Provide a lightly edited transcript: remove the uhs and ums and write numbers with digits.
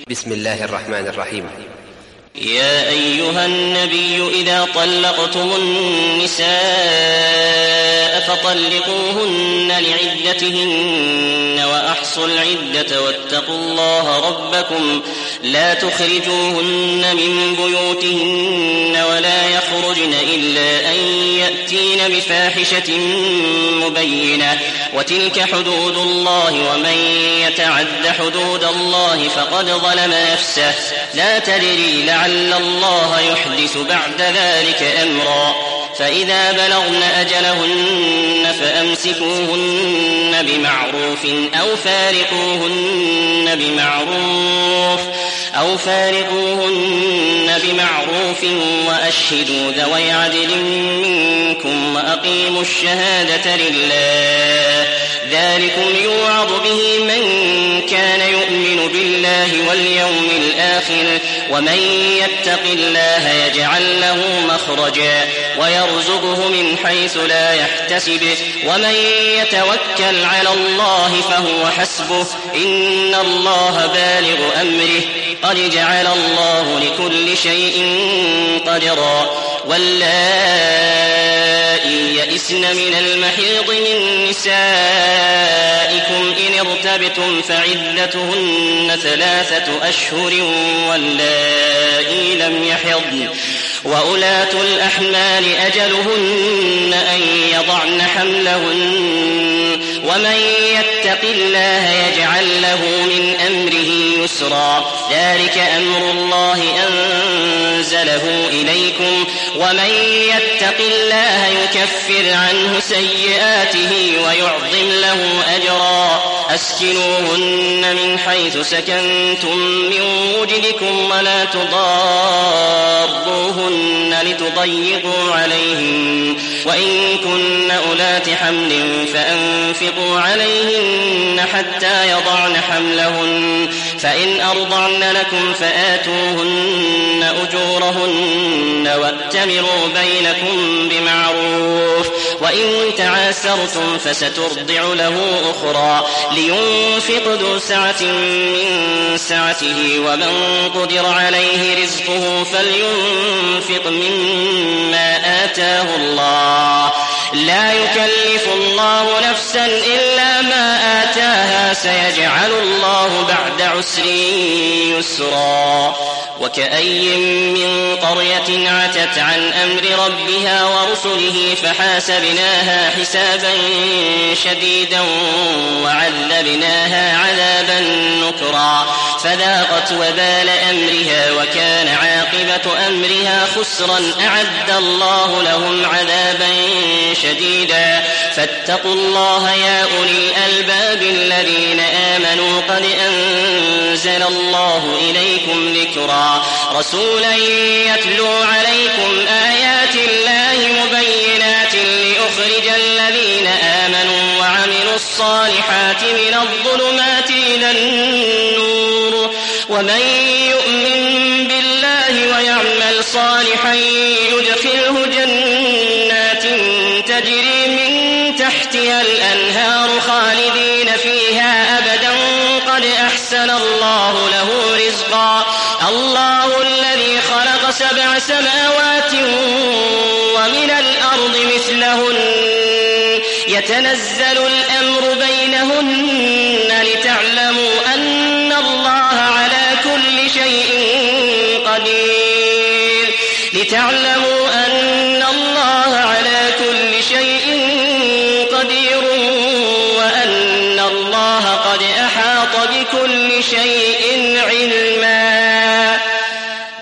بسم الله الرحمن الرحيم. يا أيها النبي إذا طلقتم النساء فطلقوهن لعدتهن وأحصوا العدة واتقوا الله ربكم لا تخرجوهن من بيوتهن ولا يخرجن إلا أن يأتين بفاحشة مبينة وتلك حدود الله ومن يتعد حدود الله فقد ظلم نفسه لا تدري لعل الله يحدث بعد ذلك أمرا فإذا بلغن أجلهن فأمسكوهن بمعروف أو فارقوهن بمعروف وأشهدوا ذوي عدل منكم وأقيموا الشهادة لله ذلكم يوعظ به من كان يؤمن بالله واليوم الآخر ومن يتق الله يجعل له مخرجا ويرزقه من حيث لا يحتسب ومن يتوكل على الله فهو حسبه إن الله بالغ أمره قد جعل الله لكل شيء قدرا واللائي يئسن من المحيض من نسائكم إن ارتبتم فعدتهن 3 أشهر واللائي لم يحضن وأولاة الأحمال أجلهن أن يضعن حملهن ومن يتق الله يجعل له من أمره يسرا ذلك أمر الله أنزله إليكم ومن يتق الله يكفر عنه سيئاته ويعظم له أجرا أسكنوهن من حيث سكنتم من وجدكم ولا تضاروهن لتضيقوا عليهن وإن كن أولات حمل فأنفقوا عليهن حتى يضعن حملهن فإن أرضعن لكم فآتوهن أجورهن وأتمروا بينكم بمعروف وإن تعاسرتم فسترضع له أخرى لينفق ذو سعة من سعته ومن قدر عليه رزقه فلينفق مما آتاه الله لا يكلف الله نفسا إلا ما آتاها سيجعل الله بعد عسر يسرا وكأي من قرية عتت عن أمر ربها ورسله فحاسبناها حسابا شديدا وعذبناها عذابا نكرا فذاقت وبال أمرها وكان عاقبة أمرها خسرا أعد الله لهم عذابا شديدا فاتقوا الله يا أولي الألباب الذين آمنوا قد أنزل الله إليكم ذكرا رسولا يتلو عليكم آيات الله مبينات ليخرج الذين آمنوا وعملوا الصالحات من الظلمات إلى النور ومن يؤمن بالله ويعمل صالحا يدخله جنات تجري من تحتها الأنهار خالدين فيها أبدا قد أحسن الله له رزقا الله الذي خلق 7 سماوات ومن الأرض مثلهن يتنزل الأمر بينهن لتعلموا أن الله على كل شيء قدير وأن الله قد أحاط بكل شيء علما